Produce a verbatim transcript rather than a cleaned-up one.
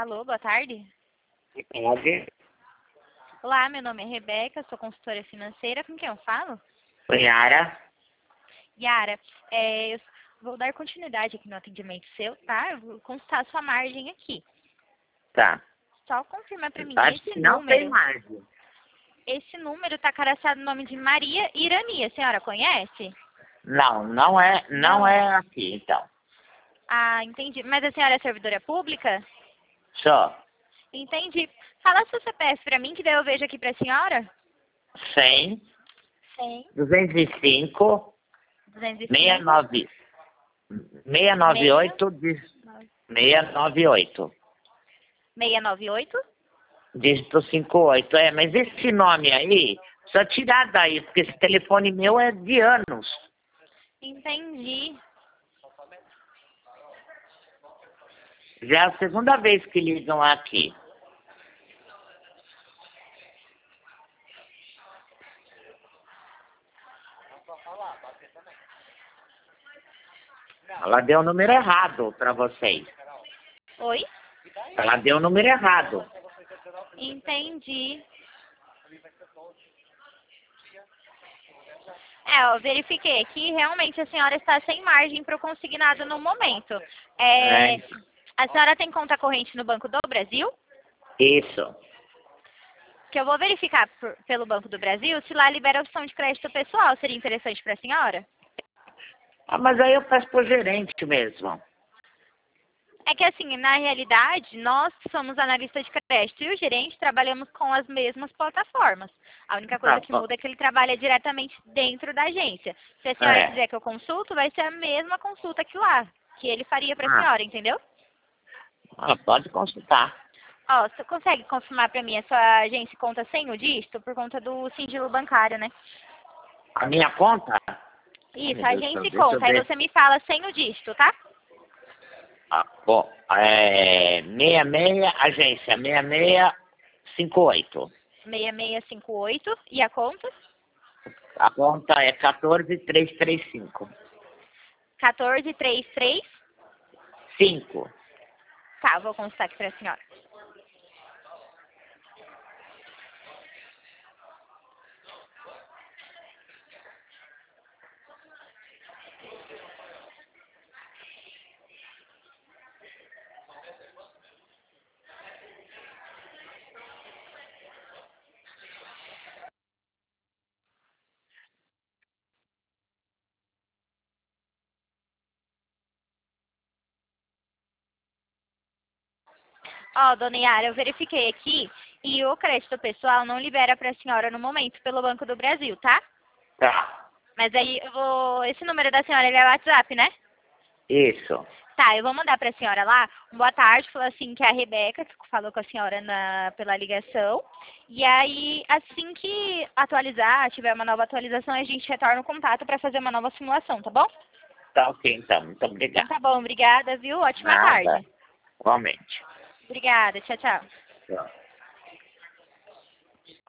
Alô, boa tarde. Pode? Olá, meu nome é Rebeca, sou consultora financeira. Com quem eu falo? Oi, Yara. Yara, é, eu vou dar continuidade aqui no atendimento seu, tá? Eu vou consultar a sua margem aqui. Tá. Só confirmar para mim Acho esse que não tem número. margem. Esse número está cadastrado no nome de Maria Irani. A senhora conhece? Não, não é, não, Não. é aqui, então. Ah, entendi. Mas a senhora é servidora pública? Só Entendi. Fala seu C P F para mim, que daí eu vejo aqui para a senhora. cem, cem, duzentos e cinco, duzentos e seiscentos e cinco, noventa e nove, seiscentos e noventa e oito, dígito seiscentos e noventa e oito. seiscentos e noventa e oito. Dígito cinquenta e oito. É, mas esse nome aí, só tirar daí, porque esse telefone meu é de anos. Entendi. Já é a segunda vez que ligam aqui. Ela deu o número errado para vocês. Oi? Ela deu o número errado. Entendi. É, eu verifiquei aqui, realmente a senhora está sem margem para o consignado no momento. É, É, a senhora tem conta corrente no Banco do Brasil? isso. Que eu vou verificar por- pelo Banco do Brasil se lá libera a opção de crédito pessoal. Seria interessante para a senhora? Ah, mas aí eu peço pro gerente mesmo. É que assim, na realidade, nós somos analistas de crédito e o gerente trabalhamos com as mesmas plataformas. A única coisa Tá que bom. muda é que ele trabalha diretamente dentro da agência. Se a senhora É. quiser que eu consulto, vai ser a mesma consulta que lá, que ele faria para a Ah, senhora, entendeu? ah, pode consultar. Ó, você consegue confirmar para mim a sua agência conta sem o dígito por conta do sigilo bancário, né? A minha conta? Ai, Isso, meu Deus do agência céu, e deixa eu conta. Aí ver. você me fala sem o dígito, tá? Ah, bom, é sessenta e seis, agência seis seis cinco oito. seis seis cinco oito. E a conta? A conta é quatorze mil trezentos e trinta e cinco. quatorze trinta e três. cinco. Tá, vou consultar aqui para a senhora. Ó, dona Yara, eu verifiquei aqui e o crédito pessoal não libera para a senhora no momento pelo Banco do Brasil, tá? Tá. Mas aí eu vou... Esse número da senhora, ele é WhatsApp, né? Isso. Tá, eu vou mandar para a senhora lá. Um boa tarde, falou assim que é a Rebeca, que falou com a senhora na, pela ligação. E aí, assim que atualizar, tiver uma nova atualização, a gente retorna o contato para fazer uma nova simulação, tá bom? Tá ok, então. Muito Então obrigado. tá bom, obrigada, viu? Ótima Nada. tarde. Igualmente. Obrigada, tchau, tchau. Tchau.